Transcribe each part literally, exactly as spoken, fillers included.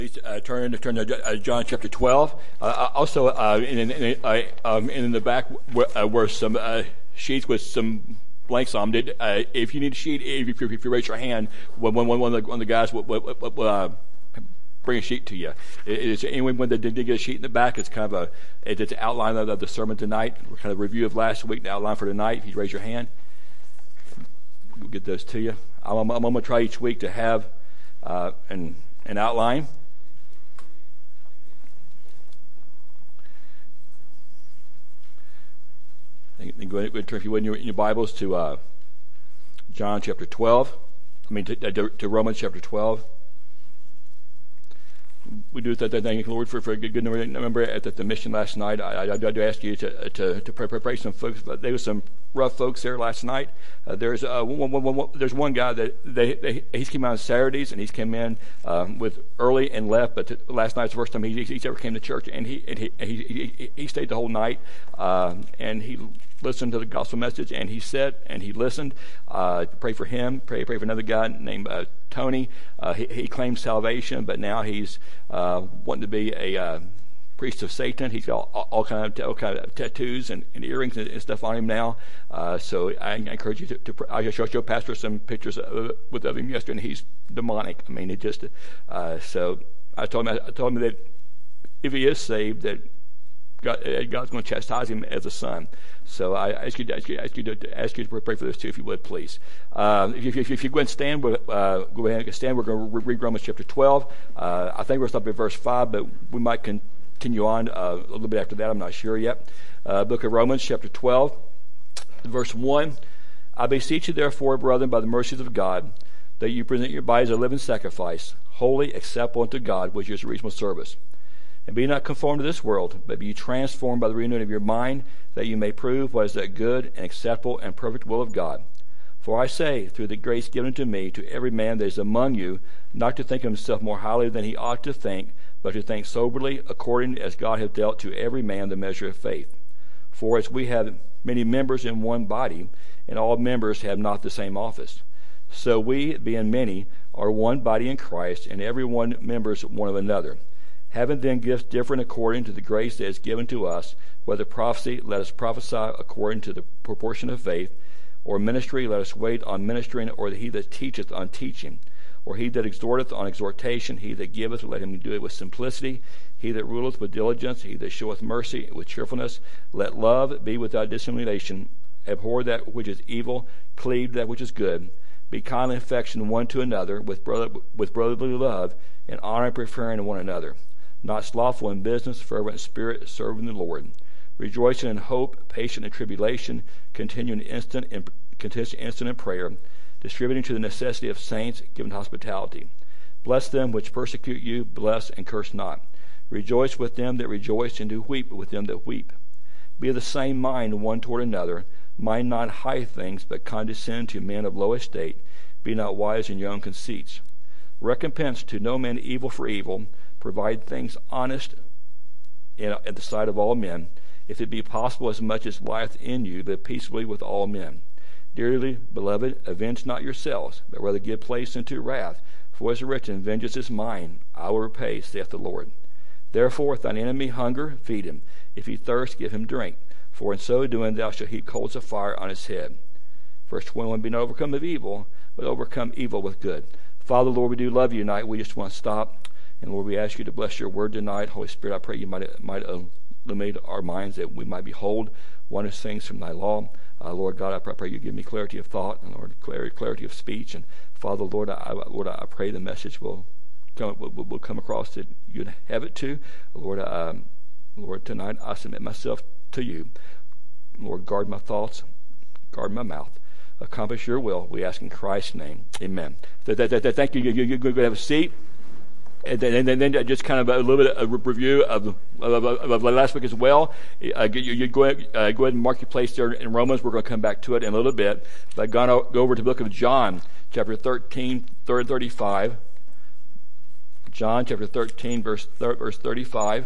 Uh, turn, turn to uh, John chapter twelve. Uh, also, uh, in, in, uh, um, in the back were, uh, were some uh, sheets with some blanks on them. Uh, if you need a sheet, if you, if you raise your hand, one, one, one, of, the, one of the guys will, will, will uh, bring a sheet to you. It, it's anyone that did get a sheet in the back. It's kind of a it's an outline of the sermon tonight. We're kind of a review of last week, the outline for tonight. If you raise your hand, we'll get those to you. I'm, I'm, I'm going to try each week to have uh, an an outline. And go ahead and turn, if you would, in your, in your Bibles to uh, John chapter twelve. I mean, to, to, to Romans chapter twelve. We do that. Thank you, Lord, for, for a good number at the, the mission last night. I, I, I do ask you to to, to pray, pray some folks. But there was some rough folks there last night. Uh, there's uh, one, one, one, there's one guy that they, they he's came out on Saturdays and he's came in um, with early and left. But to, last night's the first time he he's ever came to church, and he and he he, he, he stayed the whole night uh, and he listened to the gospel message, and he said, and he listened. Uh, pray for him. Pray, pray for another guy named uh, Tony. Uh, he, he claimed salvation, but now he's uh, wanting to be a uh, priest of Satan. He's got all, all kind of all kind of tattoos and, and earrings and, and stuff on him now. Uh, so I, I encourage you to. to I just showed Pastor some pictures of, with of him yesterday, and he's demonic. I mean, it just. Uh, so I told him. I told him that if he is saved, that God, God's going to chastise him as a son. So I ask you, ask you, ask you to ask you to pray for those two, if you would, please. Uh, if, if, if you go ahead and stand, uh, go ahead and stand. We're going to read Romans chapter twelve. Uh, I think we're stopping at verse five, but we might continue on uh, a little bit after that. I'm not sure yet. Uh, book of Romans chapter twelve, verse one. I beseech you, therefore, brethren, by the mercies of God, that you present your bodies a living sacrifice, holy, acceptable unto God, which is your reasonable service. And be not conformed to this world, but be transformed by the renewing of your mind, that you may prove what is that good and acceptable and perfect will of God. For I say, through the grace given to me, to every man that is among you, not to think of himself more highly than he ought to think, but to think soberly, according as God hath dealt to every man the measure of faith. For as we have many members in one body, and all members have not the same office, so we, being many, are one body in Christ, and every one members one of another. Having then gifts different according to the grace that is given to us, whether prophecy, let us prophesy according to the proportion of faith, or ministry, let us wait on ministering, or he that teacheth on teaching, or he that exhorteth on exhortation, he that giveth, let him do it with simplicity, he that ruleth with diligence, he that showeth mercy with cheerfulness. Let love be without dissimulation, abhor that which is evil, cleave to that which is good, be kindly affectioned one to another with, brother, with brotherly love, and honor preferring one another. Not slothful in business, fervent in spirit, serving the Lord, rejoicing in hope, patient in tribulation, continuing instant in, continuing instant in prayer, distributing to the necessity of saints, giving hospitality. Bless them which persecute you, bless and curse not. Rejoice with them that rejoice, and do weep with them that weep. Be of the same mind one toward another. Mind not high things, but condescend to men of low estate. Be not wise in your own conceits. Recompense to no man evil for evil. Provide things honest in, in the sight of all men, if it be possible, as much as lieth in you, live peaceably with all men. Dearly beloved, avenge not yourselves, but rather give place unto wrath. For as written, vengeance is mine, I will repay, saith the Lord. Therefore, if thine enemy hunger, feed him. If he thirst, give him drink. For in so doing thou shalt heap coals of fire on his head. Verse twenty-one, be not overcome of evil, but overcome evil with good. Father, Lord, we do love you tonight. We just want to stop. And Lord, we ask you to bless your word tonight. Holy Spirit, I pray you might, might illuminate our minds, that we might behold wondrous things from thy law. Uh, Lord God, I pray, I pray you give me clarity of thought, and Lord, clarity, clarity of speech. And Father, Lord, I, Lord, I pray the message will come, will, will come across that you'd have it to. Lord, um, Lord, tonight I submit myself to you. Lord, guard my thoughts, guard my mouth. Accomplish your will. We ask in Christ's name. Amen. Th- th- th- thank you. You, you, you go have a seat. And then, and then just kind of a little bit of a review of, of, of, of last week as well. Uh, you, you go, ahead, uh, go ahead and mark your place there in Romans. We're going to come back to it in a little bit. But go, go over to the book of John, chapter thirteen, thirty-five. John, chapter thirteen, verse, verse thirty-five.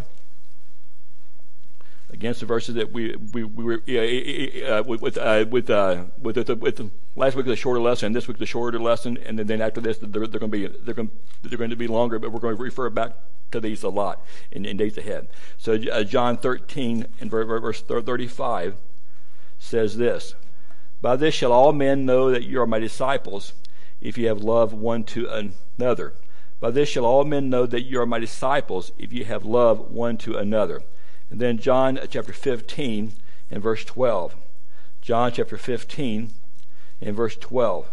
Against the verses that we we, we were uh, with uh, with uh, with, uh, with, with, with last week was a shorter lesson, this week was a shorter lesson, and then, then after this, they're, they're going to be they're going they're going to be longer. But we're going to refer back to these a lot in, in days ahead. So uh, John thirteen and verse thirty-five says this: "By this shall all men know that you are my disciples, if you have love one to another. By this shall all men know that you are my disciples, if you have love one to another." And then John chapter fifteen and verse twelve. John chapter fifteen and verse twelve.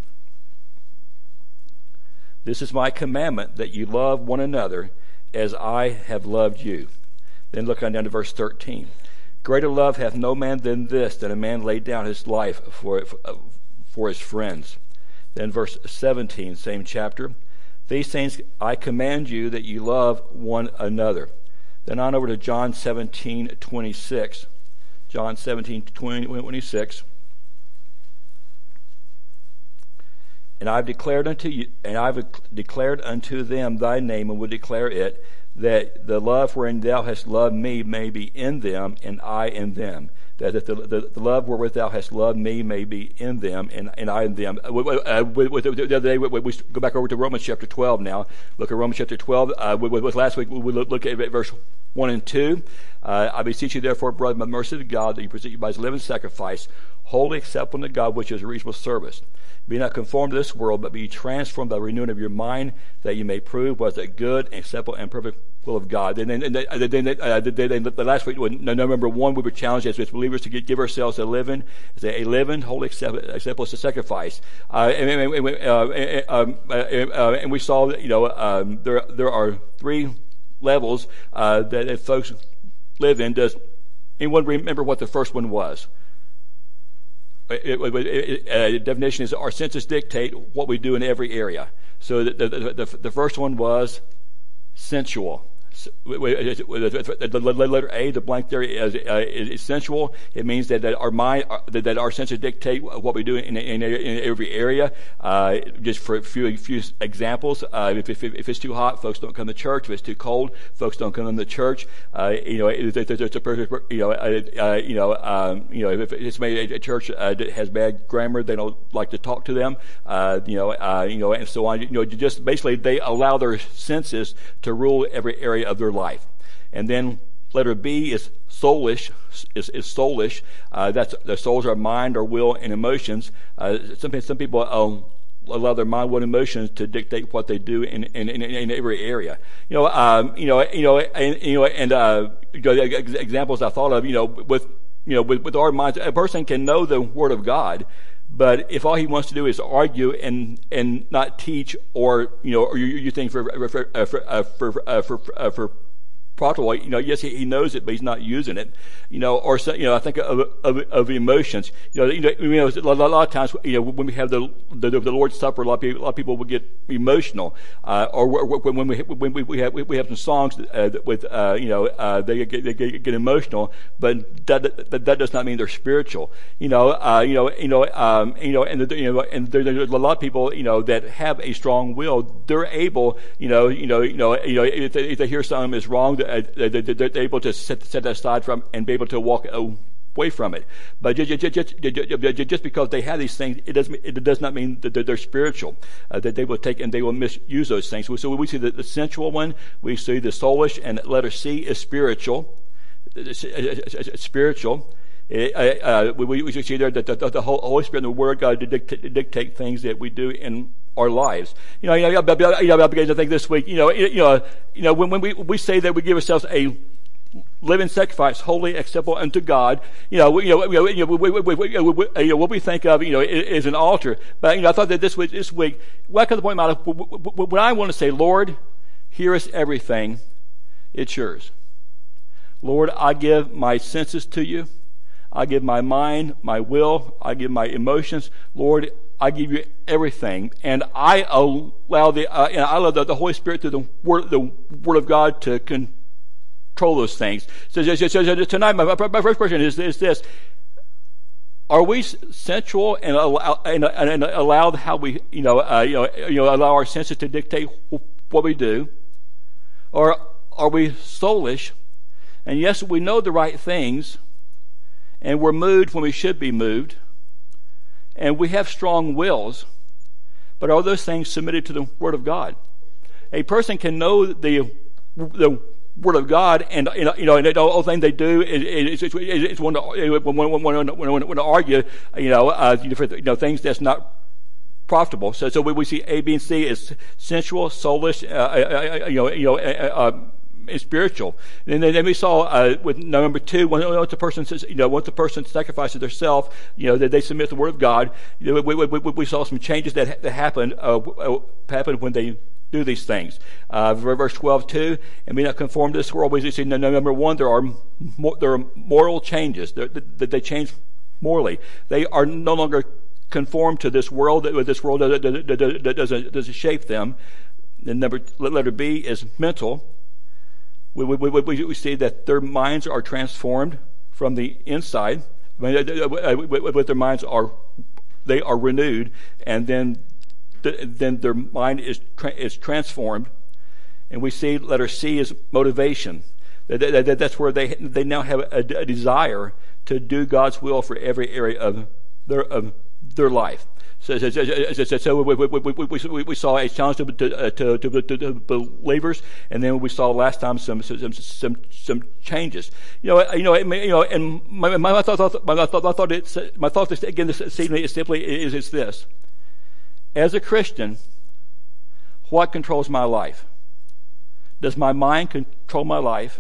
"This is my commandment, that you love one another as I have loved you." Then look on down to verse thirteen. "Greater love hath no man than this, that a man lay down his life for, for his friends." Then verse seventeen, same chapter. "These things I command you, that you love one another." Then on over to John seventeen twenty-six. John seventeen twenty-six. "And I've declared unto you, and I've declared unto them thy name, and will declare it, that the love wherein thou hast loved me may be in them, and I in them. That, that the, the, the love wherewith thou hast loved me may be in them, and, and I in them." Uh, uh, with, with, the other day, we, we go back over to Romans chapter twelve now. Look at Romans chapter twelve. Uh, with, with last week, we look, look at verse one and two. Uh, "I beseech you, therefore, brethren, by the mercy of God, that you present your bodies a living sacrifice, wholly acceptable to God, which is a reasonable service. Be not conformed to this world, but be transformed by the renewing of your mind, that you may prove what is that good and acceptable and perfect will of God." And then, and then, and then, uh, then the last week, when, number one, we were challenged as believers to give ourselves a living, as a living, wholly acceptable as a sacrifice. Uh, and, and, uh, um, uh, uh, and we saw that, you know, um, there there are three levels uh, that, that folks live in. Does anyone remember what the first one was? It, it, it, uh, the definition is our senses dictate what we do in every area. So the, the, the, the first one was sensual. The letter A, the blank there, is, uh, is sensual. It means that, that our mind, uh, that, that our senses dictate what we do in, in, in every area. Uh, just for a few, few examples, uh, if, if, if it's too hot, folks don't come to church. If it's too cold, folks don't come to church. Uh, you know, there's a person, you know, uh, uh, you know, um, you know, if it's made a church uh, that has bad grammar, they don't like to talk to them. Uh, you know, uh, you know, and so on. You know, just basically they allow their senses to rule every area of their life. And then letter B is soulish. Is, is soulish. Uh, that's the souls are mind, or will, and emotions. Uh, some some people um, allow their mind, will, and emotions to dictate what they do in in, in, in every area. You know, um, you know, you know, and you know, and uh, you know, examples I thought of. You know, with you know, with, with our minds, a person can know the Word of God, but if all he wants to do is argue and and not teach, or you know, or you, you think for for uh, for uh, for uh, for, uh, for practical, you know, yes, he, he knows it, but he's not using it. You know, or so, you know, I think of of, of emotions. You know, you know, you know, a lot, a lot of times, you know, when we have the the, the Lord's Supper, a lot of people, a lot of people will get emotional, uh, or when we when we we have we have some songs uh, with uh, you know uh, they get they get, get emotional, but that, that that does not mean they're spiritual. You know, uh, you know, you know, um, you know, and the, you know, and there, there's a lot of people, you know, that have a strong will. They're able, you know, you know, you know, you know, if they, if they hear something is wrong, Uh, they're, they're able to set, set that aside from and be able to walk away from it. But just, just, just, just because they have these things, it doesn't it does not mean that they're spiritual. Uh, that they will take and they will misuse those things. So we see the, the sensual one, we see the soulish, and letter C is spiritual. It's spiritual. It, uh, we, we see there that the, the Holy Spirit and the Word of God dictate, dictate things that we do in our lives. You know, you know, you know, I began to think this week. You know, you know, you know, when, when we we say that we give ourselves a living sacrifice, holy, acceptable unto God. You know, you know, you know, we, we, we, we, you know what we think of, you know, is an altar. But you know, I thought that this week, this week, what comes the point out of when I want to say, Lord, here is everything, it's yours. Lord, I give my senses to you. I give my mind, my will. I give my emotions. Lord, I give you everything, and I allow the uh, and I allow the, the Holy Spirit through the word, the Word of God to control those things. So, so, so, so tonight, my, my first question is, is this: are we sensual and allow and, and allow how we you know uh, you know you know allow our senses to dictate what we do, or are we soulish? And yes, we know the right things, and we're moved when we should be moved. And we have strong wills, but are those things submitted to the Word of God? A person can know the the Word of God, and you know, you know, and the whole thing they do is is, is, is want to want to argue, you know, uh, you know, things that's not profitable. So, so we, we see A, B, and C as sensual, soulish, uh, uh, you know, you know, uh, uh, spiritual. And then, then we saw uh, with number two, when, once the person says, you know, once the person sacrifices themselves, you know, that they submit the Word of God. You know, we, we, we, we saw some changes that that happened uh, happened when they do these things. Uh, verse twelve two, and be not conformed to this world. We see no, no, number one, there are mo- there are moral changes that they, they change morally. They are no longer conformed to this world. That this world that, that, that, that doesn't doesn't shape them. And number letter B is mental. We, we, we, we see that their minds are transformed from the inside. I mean, with their minds are they are renewed, and then then their mind is is transformed. And we see letter C is motivation. That's where they they now have a, a desire to do God's will for every area of their of their life. So, so, so, so, so we, we, we, we, we saw a challenge to, to, to, to, to believers, and then we saw last time some some some, some changes. You know, you know, you know, and my, my thought, my thought, my thought, it's, my thought is, again, this evening is simply is, is this: as a Christian, what controls my life? Does my mind control my life?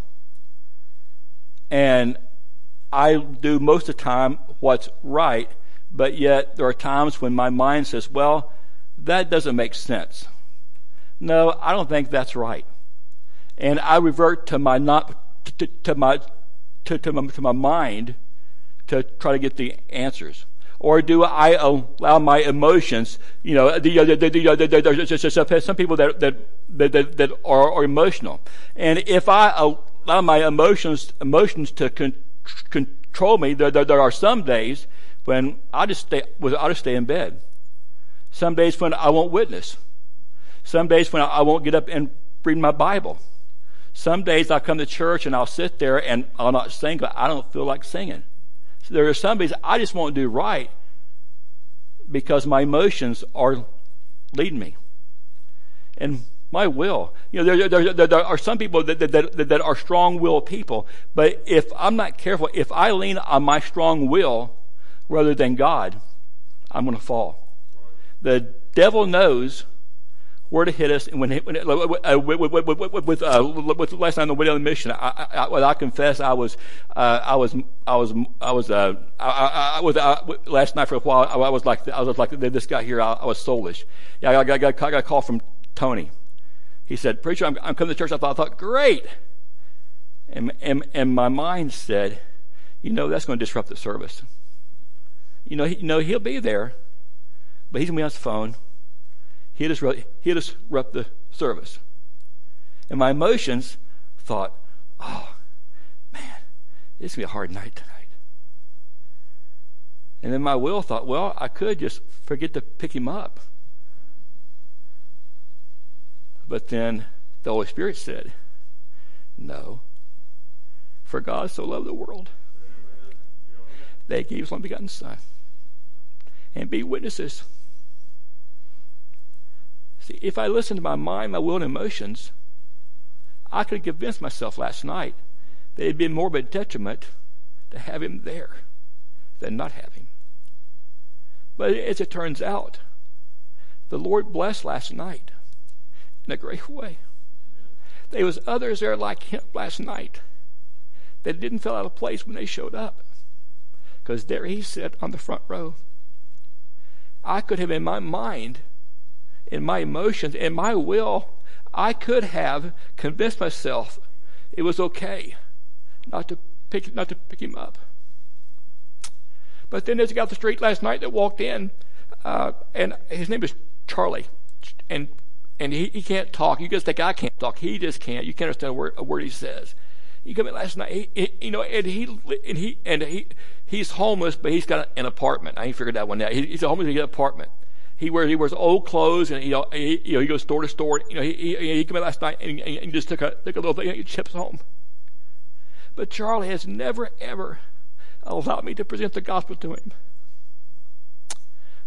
And I do most of the time what's right. But yet there are times when my mind says, well, that doesn't make sense. No, I don't think that's right. And I revert to my not to, to my to, to my to my mind to try to get the answers. Or do I allow my emotions, you know, the, the, the, the, the, the, some people that that that, that are, are emotional. And if I allow my emotions emotions to con, control me, there, there, there are some days when I just stay, I just stay in bed. Some days when I won't witness. Some days when I won't get up and read my Bible. Some days I'll come to church and I'll sit there and I'll not sing, but I don't feel like singing. So there are some days I just won't do right because my emotions are leading me. And my will. You know, there, there, there, there are some people that, that, that, that are strong-willed people, but if I'm not careful, if I lean on my strong will rather than God, I'm going to fall. The devil knows where to hit us. And when, when uh, with, with, with, with, uh, with last night on the way on the mission, I, I, I, I confess I was, uh, I was, I was, I was, uh, I, I, I was uh, last night for a while. I, I was like, I was like this guy here. I, I was soulish. Yeah, I got, I, got, I got a call from Tony. He said, "Preacher, I'm, I'm coming to church." I thought, I thought, great. And, and and my mind said, you know, that's going to disrupt the service. You know, he, you know, he'll be there, but he's going to be on his phone. He'll disrupt, he'll disrupt the service. And my emotions thought, oh, man, it's going to be a hard night tonight. And then my will thought, well, I could just forget to pick him up. But then the Holy Spirit said, no, for God so loved the world that he gave his only begotten Son. And be witnesses. See, if I listen to my mind, my will, and emotions, I could have convinced myself last night that it'd been more of a detriment to have him there than not have him. But as it turns out, the Lord blessed last night in a great way. There was others there like him last night that didn't feel out of place when they showed up, because there he sat on the front row. I could have, in my mind, in my emotions, in my will, I could have convinced myself it was okay not to pick not to pick him up. But then, as I got off the street last night, that walked in, uh, and his name is Charlie, and and he, he can't talk. You guys think I can't talk? He just can't. You can't understand a word, a word he says. He came in last night, he, he, you know, and he and he and he he's homeless, but he's got an apartment. I ain't figured that one out. He, he's a homeless, he got an apartment. He wears he wears old clothes, and you know, he, you know, he goes store to store. You know, he he, he came in last night and, and, and just took a took a little thing and chips home. But Charlie has never ever allowed me to present the gospel to him.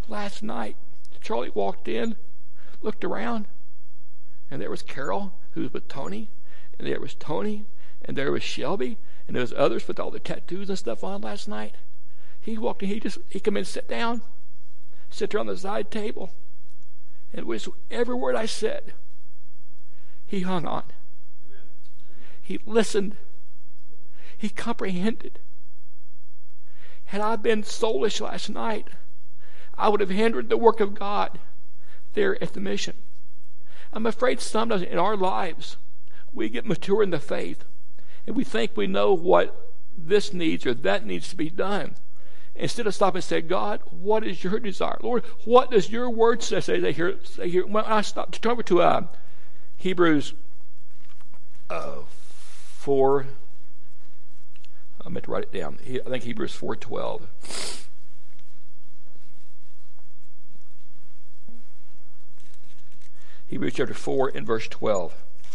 last night, Charlie walked in, looked around, and there was Carol, who was with Tony, and there was Tony, and there was Shelby, and there was others with all the tattoos and stuff on last night. He walked in, he just, he come in and sit down, sit there on the side table, and with every word I said, he hung on. He listened. He comprehended. Had I been soulish last night, I would have hindered the work of God there at the mission. I'm afraid sometimes in our lives, we get mature in the faith, and we think we know what this needs or that needs to be done. Instead of stopping and saying, God, what is your desire? Lord, what does your word say? Say here, say here. When I stop, turn over to uh, Hebrews uh, four. I meant to write it down. I think Hebrews four twelve. Hebrews chapter four and verse twelve.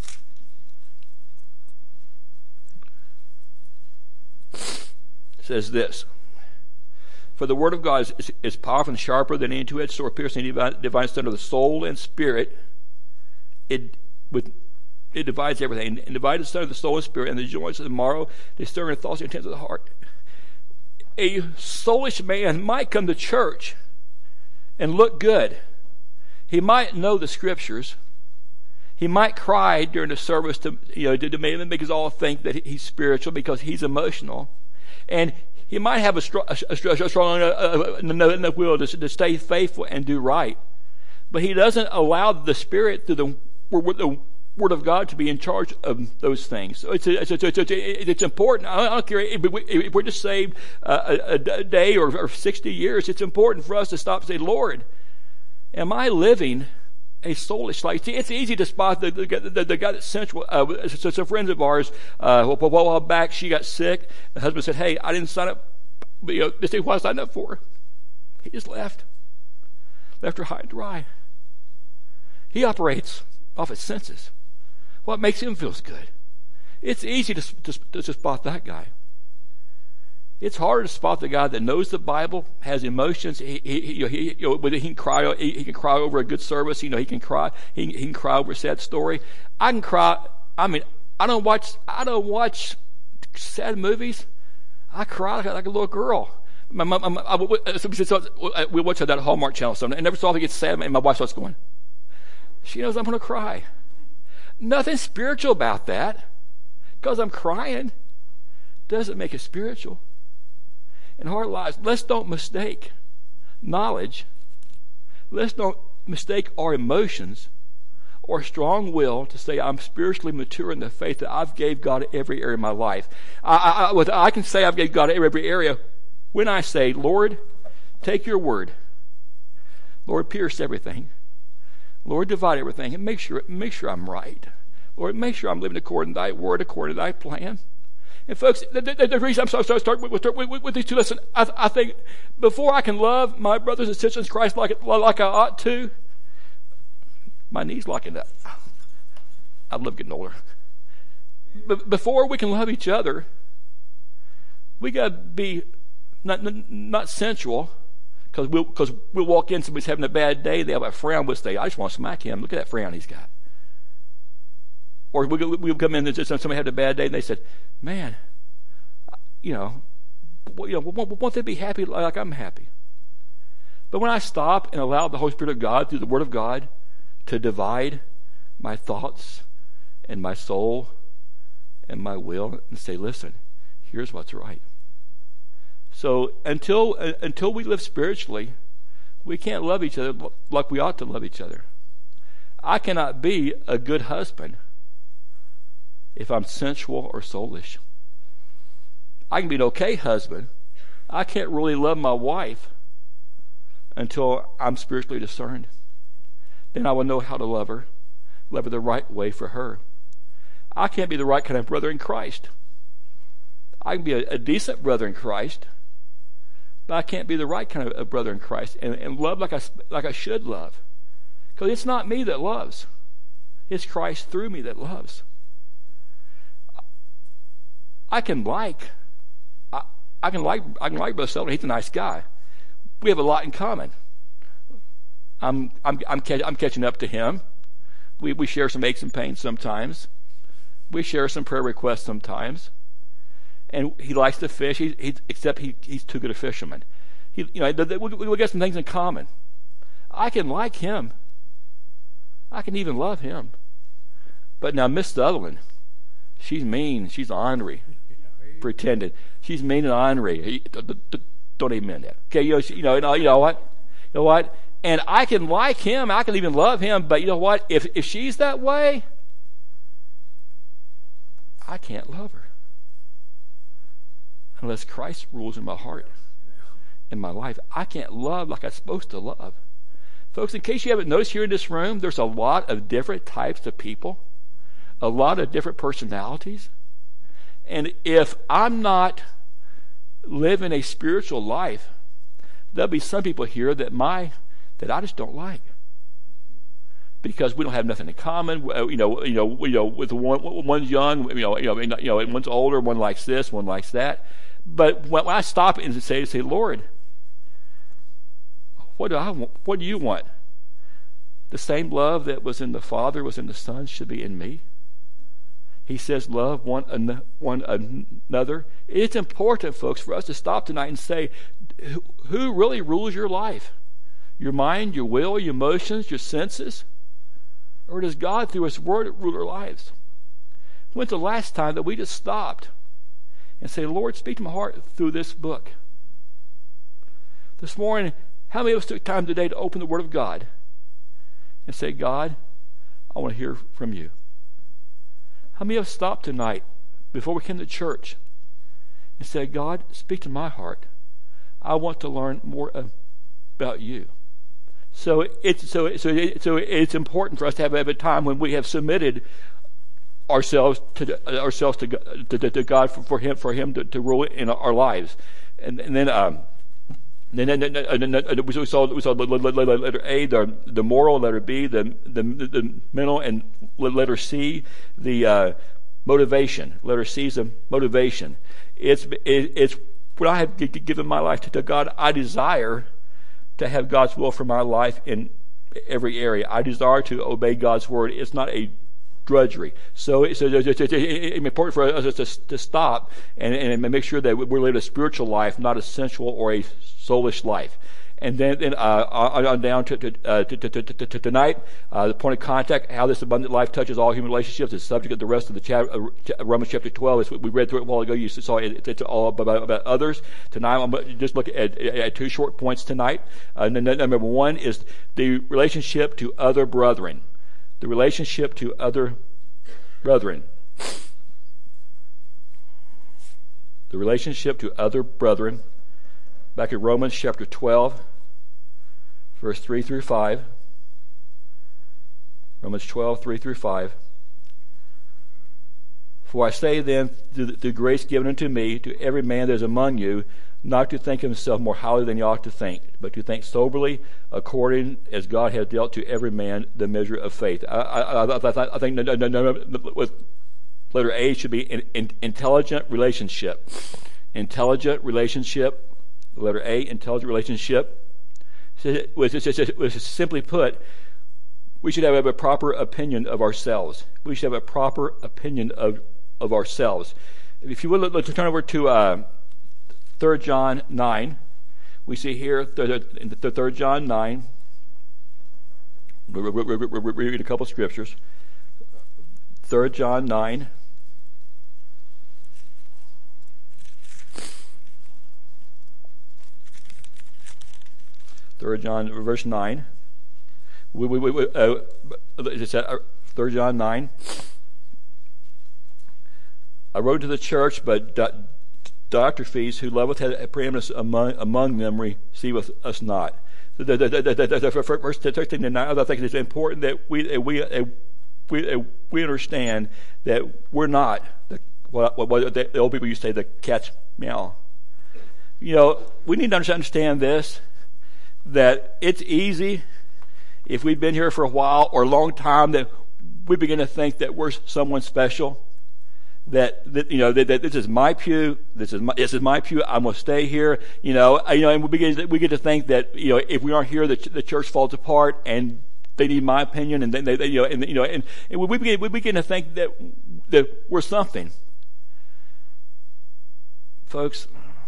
It says this. For the word of God is, is, is powerful and sharper than any two-edged sword, piercing divine, divine asunder of the soul and spirit. It with it divides everything, and divides asunder the soul and spirit, and the joints of the marrow, discerning the thoughts and intents of the heart. A soulish man might come to church and look good. He might know the scriptures. He might cry during the service to you know to, to make us all think that he's spiritual because he's emotional, and he might have a, str- a, a strong uh, enough will to, to stay faithful and do right, but he doesn't allow the Spirit through the, the Word of God to be in charge of those things. So it's, it's, it's, it's, it's important. I don't care if we're just saved a, a day or, or sixty years. It's important for us to stop and say, Lord, am I living a soulish life? See, it's easy to spot the, the, the, the guy that's sensual. Uh, so some friends of ours, uh, a while back, she got sick. The husband said, hey, I didn't sign up. You know, this is what I signed up for. He just left. Left her high and dry. He operates off his senses. What makes him feel good? It's easy to, to, to spot that guy. It's harder to spot the guy that knows the Bible, has emotions. He, he, he, he, you know, he can cry. He, he can cry over a good service. You know, he can cry. He, he can cry over a sad story. I can cry. I mean, I don't watch. I don't watch sad movies. I cry like, like a little girl. My mom. My, I, I, we watch that Hallmark Channel something, and every so often it gets sad, and my wife starts going. She knows I'm going to cry. Nothing spiritual about that, because I'm crying doesn't make it spiritual. In our lives, let's don't mistake knowledge. Let's don't mistake our emotions or strong will to say I'm spiritually mature in the faith that I've gave God every area of my life. I, I, I can say I've gave God every area when I say, Lord, take your word. Lord, pierce everything. Lord, divide everything and make sure, make sure I'm right. Lord, make sure I'm living according to thy word, according to thy plan. And folks, the, the, the reason I'm so sorry to start with, with, with, with these two lessons, I, I think before I can love my brothers and sisters in Christ like, like I ought to, my knees locking up. I love getting older. But before we can love each other, we got to be not, not, not sensual, because we'll, cause we'll walk in, somebody's having a bad day, they have a frown, we'll say, I just want to smack him. Look at that frown he's got. Or we'll, we'll come in and just somebody had a bad day and they said, man, you know, you know, won't they be happy like I'm happy? But when I stop and allow the Holy Spirit of God through the Word of God to divide my thoughts and my soul and my will and say, listen, here's what's right. So until uh, until we live spiritually, we can't love each other like we ought to love each other. I cannot be a good husband if I'm sensual or soulish. I can be an okay husband. I can't really love my wife until I'm spiritually discerned. Then I will know how to love her, love her the right way for her. I can't be the right kind of brother in Christ. I can be a, a decent brother in Christ, but I can't be the right kind of a brother in Christ and, and love like I, like I should love. Because it's not me that loves. It's Christ through me that loves. I can like, I, I can like, I can like Brother Sullivan. He's a nice guy. We have a lot in common. I'm I'm I'm, I'm catching up to him. We we share some aches and pains sometimes. We share some prayer requests sometimes. And he likes to fish. He, he except he he's too good a fisherman. He you know we we got some things in common. I can like him. I can even love him. But now Miss Sutherland, she's mean. She's ornery. Pretended. She's mean and ornery. Don't amen that. Okay, you know, you know, you know what? You know what? And I can like him. I can even love him. But you know what? If if she's that way, I can't love her unless Christ rules in my heart, in my life. I can't love like I'm supposed to love. Folks, in case you haven't noticed here in this room, there's a lot of different types of people, a lot of different personalities. And if I'm not living a spiritual life, there'll be some people here that my that I just don't like, because we don't have nothing in common. You know, you know, you know. With one, one's young, you know, you know, you know, one's older. One likes this, one likes that. But when I stop and say, say, Lord, what do I want? What do you want? The same love that was in the Father, was in the Son, should be in me. He says, love one, an, one another. It's important, folks, for us to stop tonight and say, who really rules your life? Your mind, your will, your emotions, your senses? Or does God, through His Word, rule our lives? When's the last time that we just stopped and say, Lord, speak to my heart through this book? This morning, how many of us took time today to open the Word of God and say, God, I want to hear from you? How many of us stopped tonight before we came to church and said, God, speak to my heart. I want to learn more about you. So it's so so it, so it's important for us to have, have a time when we have submitted ourselves to ourselves to to, to God for, for Him for Him to, to rule in our lives, and, and then um, then, then, then, then we saw we saw letter A, the the moral, letter B, the the, the mental, and letter C, the uh, motivation. Letter C is the motivation. It's it, it's when I have given my life to, to God, I desire to have God's will for my life in every area. I desire to obey God's word. It's not a drudgery. So, so it's, it's, it's important for us to, to stop and, and make sure that we're living a spiritual life, not a sensual or a soulish life. And then, then uh, on, on down to, to, uh, to, to, to, to, to tonight, uh, the point of contact, how this abundant life touches all human relationships, is the subject of the rest of the chapter, uh, Romans chapter twelve. It's, we read through it a while ago. You saw it, it's all about, about others. Tonight, I'm going to just look at, at two short points tonight. Uh, number one is the relationship to other brethren. The relationship to other brethren. The relationship to other brethren. Back in Romans chapter twelve, verse three through five. Romans twelve, three through five. For I say then, through the grace given unto me, to every man that is among you, not to think of himself more highly than he ought to think, but to think soberly, according as God has dealt to every man the measure of faith. I, I, I, I think with letter A should be an, an intelligent relationship. Intelligent relationship. Letter A, intelligent relationship. Simply put, we should have a proper opinion of ourselves. We should have a proper opinion of, of ourselves. If you would, let's turn over to uh, Third John nine. We see here in the Third John nine. We'll read a couple scriptures. Third John nine. Third John, verse nine. We, we, we, uh, Third John nine. I wrote to the church, but Diotrephes, who loveth had preeminence among among them, receiveth us not. The, the, the, the, the, the first thing tonight, I think it's important that we we we we understand that we're not the what, what the old people used to say, the cat's meow. You know, we need to understand this. That it's easy, if we've been here for a while or a long time, that we begin to think that we're someone special. that, that you know that, that this is my pew, this is my this is my pew. I'm going to stay here. You know, I, you know, and we begin to, we get to think that you know if we aren't here, the, the church falls apart, and they need my opinion, and then they, they you know and you know and, and we begin we begin to think that that we're something, folks.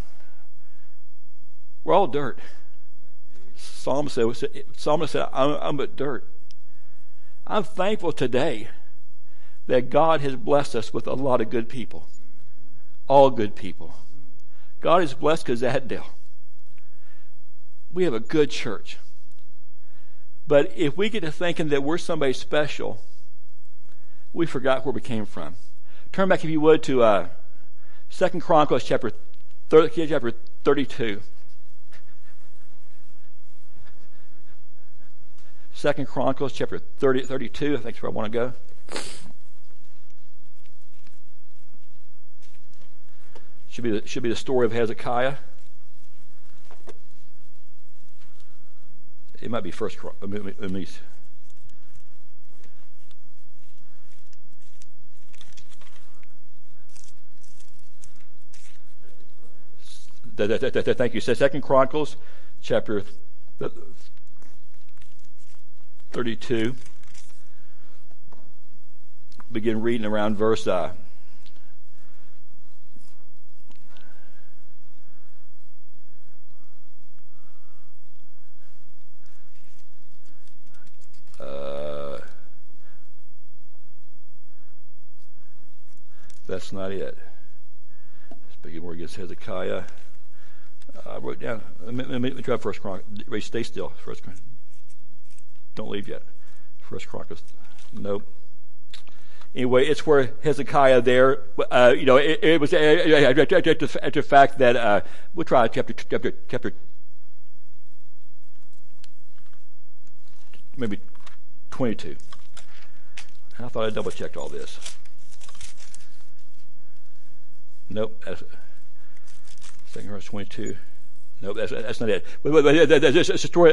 We're all dirt. Psalmist said, Psalmist said, I'm, I'm but dirt. I'm thankful today that God has blessed us with a lot of good people. All good people. God is blessed Kazadale. We have a good church. But if we get to thinking that we're somebody special, we forgot where we came from. Turn back, if you would, to uh, Second Chronicles chapter thirty, chapter thirty-two. Second Chronicles chapter thirty, thirty-two. I think that's where I want to go. Should be the, should be the story of Hezekiah. It might be First. Let me, let me, Thank you. So Second Chronicles chapter thirty-two. Begin reading around verse uh, uh, that's not it. Speaking more against Hezekiah. I wrote down. Let me, let me try First Chronicles. Stay still. First Chronicles. Don't leave yet. First Chronicles. Nope. Anyway, it's where Hezekiah there. Uh, you know, it, it was uh, at the fact that uh, we'll try chapter chapter chapter maybe twenty-two. I thought I double checked all this. Nope. That's, Second verse twenty-two. No, that's, that's not it. But, but, but there's a story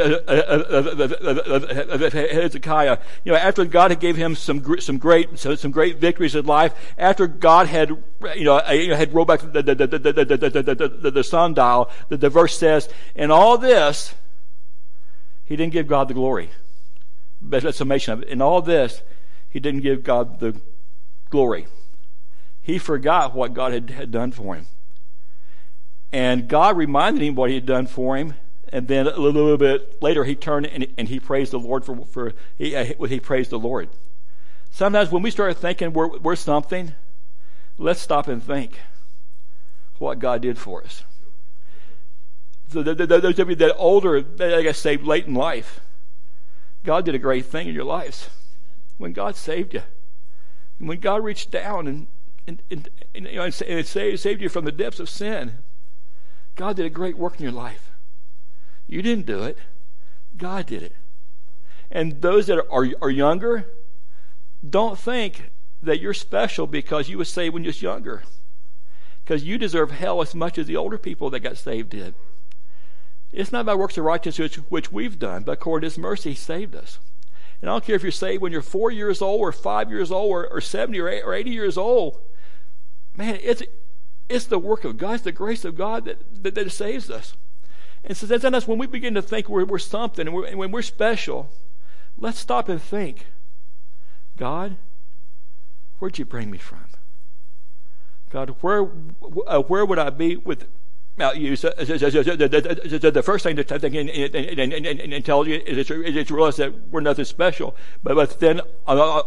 of Hezekiah. You know, after God had gave him some some great some great victories in life, after God had you know had rolled back the the the the the, the, the, the sundial, the, the verse says, "In all this, he didn't give God the glory." That's a summation of it. In all this, he didn't give God the glory. He forgot what God had, had done for him. And God reminded him what he had done for him, and then a little, little bit later he turned and, and he praised the Lord for, for he, he praised the Lord. Sometimes when we start thinking we're, we're something, let's stop and think what God did for us. So the, the, the, those of you that are older, like I say, late in life, God did a great thing in your lives. When God saved you, when God reached down and and, and, and, you know, and saved, saved you from the depths of sin, God did a great work in your life. You didn't do it. God did it. And those that are, are younger, don't think that you're special because you were saved when you were younger. Because you deserve hell as much as the older people that got saved did. It's not by works of righteousness which, which we've done, but according to His mercy, He saved us. And I don't care if you're saved when you're four years old or five years old or, or seventy or, eight, or eighty years old. Man, it's it's the work of God. It's the grace of God that, that, that saves us. And so that's when we begin to think we're, we're something and, we're, and when we're special, let's stop and think, God, where'd you bring me from? God, where uh, where would I be without you? So, the first thing to think and, and, and, and, and tell you is to realize that we're nothing special. But, but then, other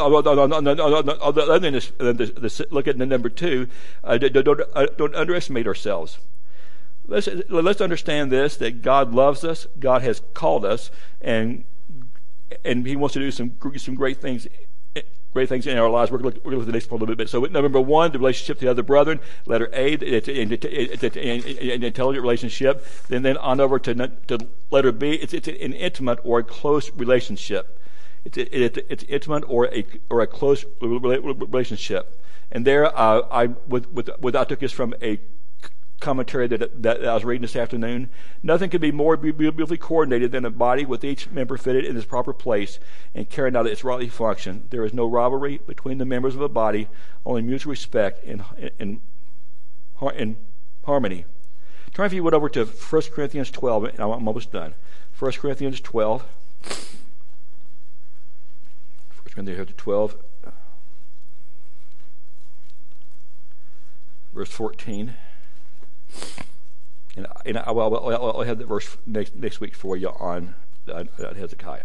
than this, look at the number two, uh, don't, don't, don't underestimate ourselves. Let's, let's understand this, that God loves us, God has called us, and and He wants to do some some great things great things in our lives. We're going to look, we're going to look at the next part a little bit. So number one, the relationship to the other brethren. Letter A, it's an intelligent relationship. Then then on over to, to letter B, it's, it's an intimate or a close relationship. It's it's, it's intimate or a or a close relationship. And there, uh, I with with, with I took this from a commentary that, that I was reading this afternoon. Nothing could be more beautifully coordinated than a body with each member fitted in its proper place and carrying out its rightly function. There is no rivalry between the members of a body, only mutual respect and, and, and harmony. Turn if you would over to First Corinthians twelve, and I'm almost done. First Corinthians twelve. First Corinthians twelve. Verse fourteen. And, and I, well, I'll, I'll have that verse next, next week for you on, on, on Hezekiah.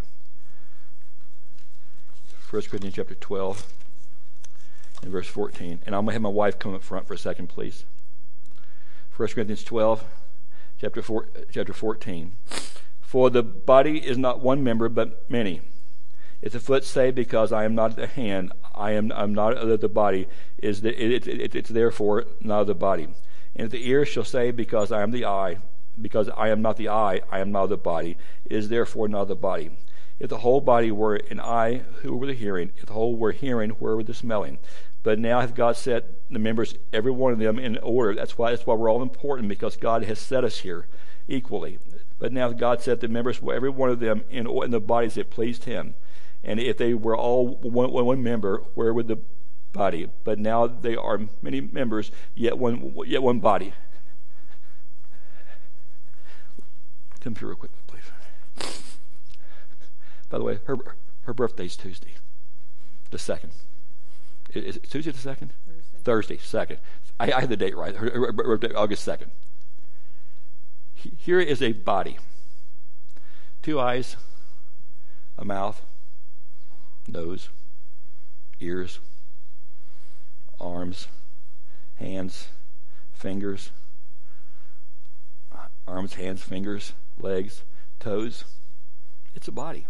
First Corinthians chapter twelve and verse fourteen. And I'm going to have my wife come up front for a second, please. First Corinthians twelve, chapter, four, chapter fourteen. For the body is not one member, but many. If the foot say, because I am not the hand, I am I'm not of the body, is the, it, it, it, it's therefore not of the body. And if the ear shall say, because I am the eye, because I am not the eye, I am not of the body, it is therefore not of the body. If the whole body were an eye, who were the hearing? If the whole were hearing, where were the smelling? But now hath God set the members, every one of them, in order. That's why that's why we're all important, because God has set us here equally. But now God set the members, every one of them, in, in the bodies that pleased Him. And if they were all one, one member, where would the body? But now they are many members, yet one yet one body. Come here real quick, please. By the way, her her birthday's Tuesday, the second. Is it Tuesday the second? Thursday. Thursday, second. I, I had the date right. Her, her birthday, August second. Here is a body. Two eyes, a mouth, nose, ears, arms, hands, fingers, arms, hands, fingers, legs, toes. It's a body.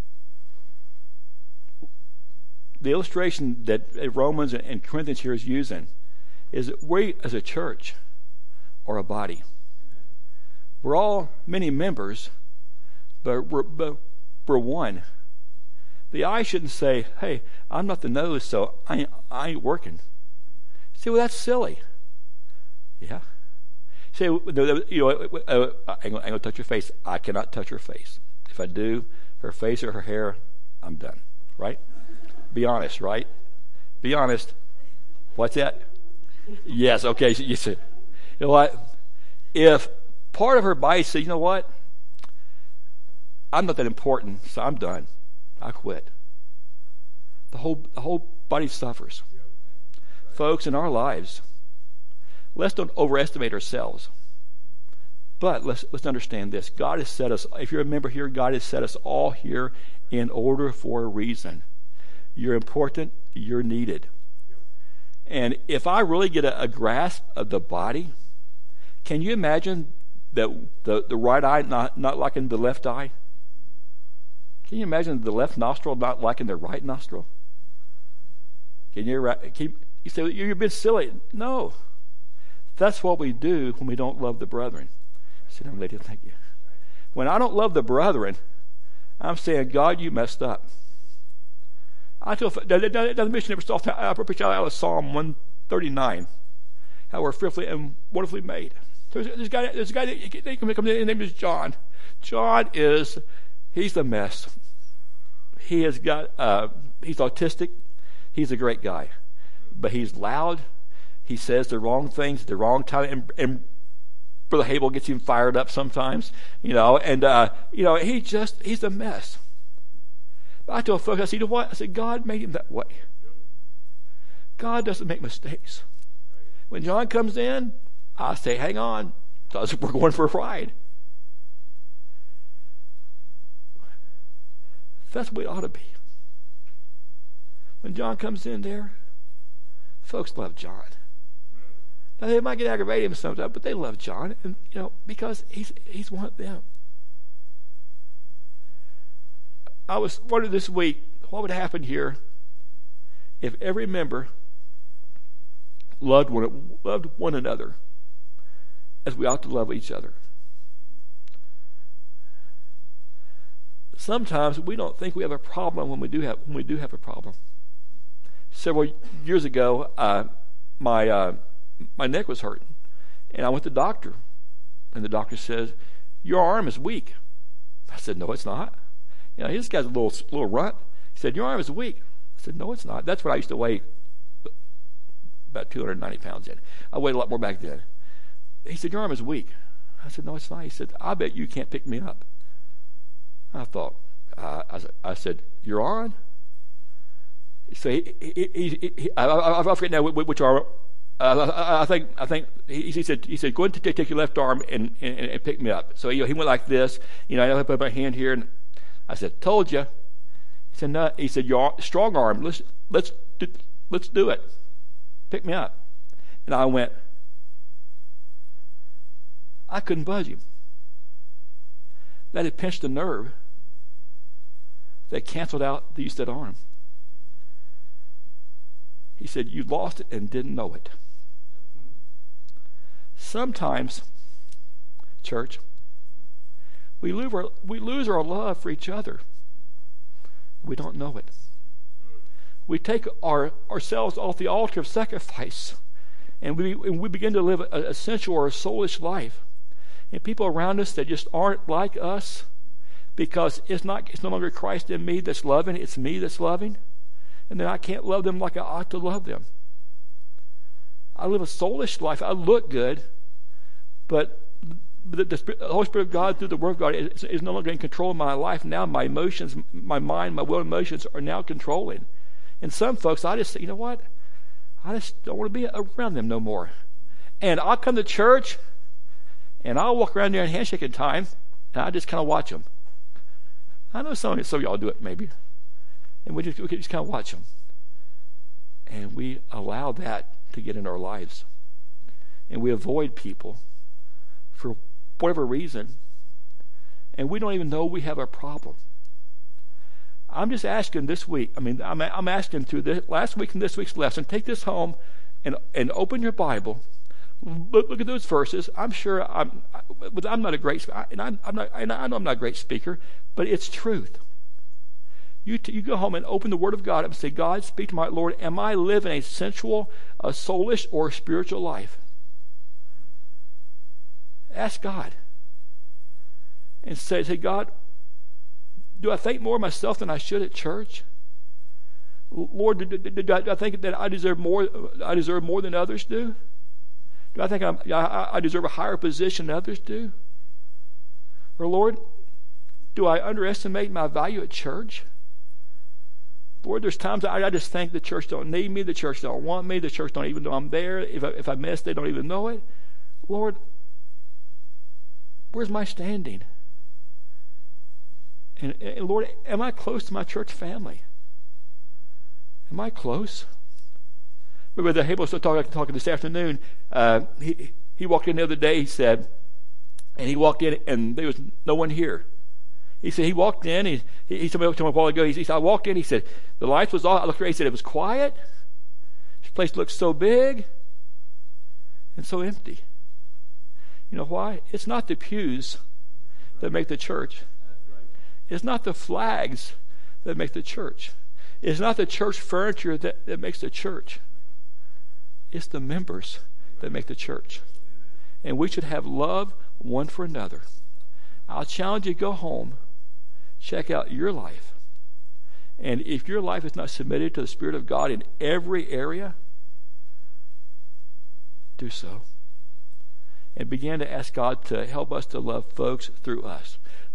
The illustration that Romans and Corinthians here is using is that we as a church are a body. We're all many members, but we're, but we're one. The eye shouldn't say, hey, I'm not the nose, so I, I ain't working. See, well, that's silly. Yeah. Say, you know, uh, I ain't going to touch your face. I cannot touch her face. If I do, her face or her hair, I'm done. Right? Be honest, right? Be honest. What's that? Yes, okay. You say, you know what? If part of her body says, you know what? I'm not that important, so I'm done. I quit. The whole the whole body suffers. Folks, in our lives, let's don't overestimate ourselves. But let's let's understand this. God has set us, if you're a member here, God has set us all here in order for a reason. You're important, you're needed. And if I really get a, a grasp of the body, can you imagine that the, the right eye not, not liking the left eye? Can you imagine the left nostril not liking the right nostril? Can you, can you say, you're a bit silly? No. That's what we do when we don't love the brethren. Sit down, lady, thank you. When I don't love the brethren, I'm saying, God, you messed up. I tell the missionary stuff. I preach out of Psalm one thirty-nine, how we're fearfully and wonderfully made. There's, there's a guy. There's a guy that comes in. His name is John. John is he's a mess. He has got. Uh, he's autistic. He's a great guy, but he's loud. He says the wrong things at the wrong time, and, and Brother Hable gets him fired up sometimes. You know, and uh, you know he just he's a mess. I told folks, I said, you know what? I said, God made him that way. God doesn't make mistakes. When John comes in, I say, hang on, because we're going for a ride. That's what it ought to be. When John comes in there, folks love John. Now, they might get aggravated sometimes, but they love John, and you know, because he's he's one of them. I was wondering this week, what would happen here if every member loved one, loved one another as we ought to love each other. Sometimes we don't think we have a problem when we do have when we do have a problem. Several years ago, uh, my uh, my neck was hurting, And I went to the doctor, and the doctor says, your arm is weak. I said, no, it's not. You know, this guy's a little, little runt. He said, your arm is weak. I said, no, it's not. That's what I used to weigh about two hundred ninety pounds in. I weighed a lot more back then. He said, your arm is weak. I said, no, it's not. He said, I bet you can't pick me up. I thought, uh, I, I said, you're on? So he, he, he, he I, I, I forget now which arm. Uh, I, I think I think he, he said he said go ahead and take, take your left arm and, and, and pick me up. So you know, he went like this. You know, I put my hand here, and I said, told you. He said, no. He said, your strong arm. Let's let's do, let's do it. Pick me up. And I went. I couldn't budge him. That had pinched a nerve. That canceled out the use of that arm. He said, you lost it and didn't know it. Sometimes, church, we lose our, we lose our love for each other. We don't know it. We take our ourselves off the altar of sacrifice, and we and we begin to live a, a sensual or a soulish life. And people around us that just aren't like us, because it's not it's no longer Christ in me that's loving, it's me that's loving. And then I can't love them like I ought to love them. I live a soulish life. I look good, but the, the, Spirit, the Holy Spirit of God through the Word of God is, is no longer in control of my life. Now my emotions, my mind, my will and emotions are now controlling. And some folks, I just say, you know what? I just don't want to be around them no more. And I'll come to church, and I'll walk around there in handshaking time, and I just kind of watch them. I know some of, some of y'all do it maybe. And we just, we just kind of watch them. And we allow that to get in our lives. And we avoid people for whatever reason. And we don't even know we have a problem. I'm just asking this week, I mean, I'm, I'm asking through this, last week and this week's lesson, take this home and, and open your Bible. Look, look at those verses. I'm sure I'm, I'm not a great, and I'm, I'm not, and I know I'm not a great speaker, but it's truth. You, t- you go home and open the Word of God and say, God, speak to my Lord. Am I living a sensual, a soulish, or a spiritual life? Ask God. And say, say, God, do I think more of myself than I should at church? Lord, do, do, do, do I think that I deserve more? I deserve more than others do? Do I think I'm, I, I deserve a higher position than others do? Or Lord, do I underestimate my value at church? Lord, there's times I, I just think the church don't need me, the church don't want me, the church don't even know I'm there. If I, if I miss, they don't even know it. Lord, where's my standing? And, and Lord, am I close to my church family? Am I close? Remember the Hable was talking, talking this afternoon. Uh, he he walked in the other day. He said, and he walked in, and there was no one here. He said he walked in. He he, he told me a while ago. He, he said I walked in. He said the lights was off. I looked around. He said it was quiet. This place looked so big and so empty. You know why? It's not the pews that make the church. It's not the flags that make the church. It's not the church furniture that, that makes the church. It's the members that make the church. And we should have love one for another. I'll challenge you to go home, check out your life. And if your life is not submitted to the Spirit of God in every area, do so. And begin to ask God to help us to love folks through us.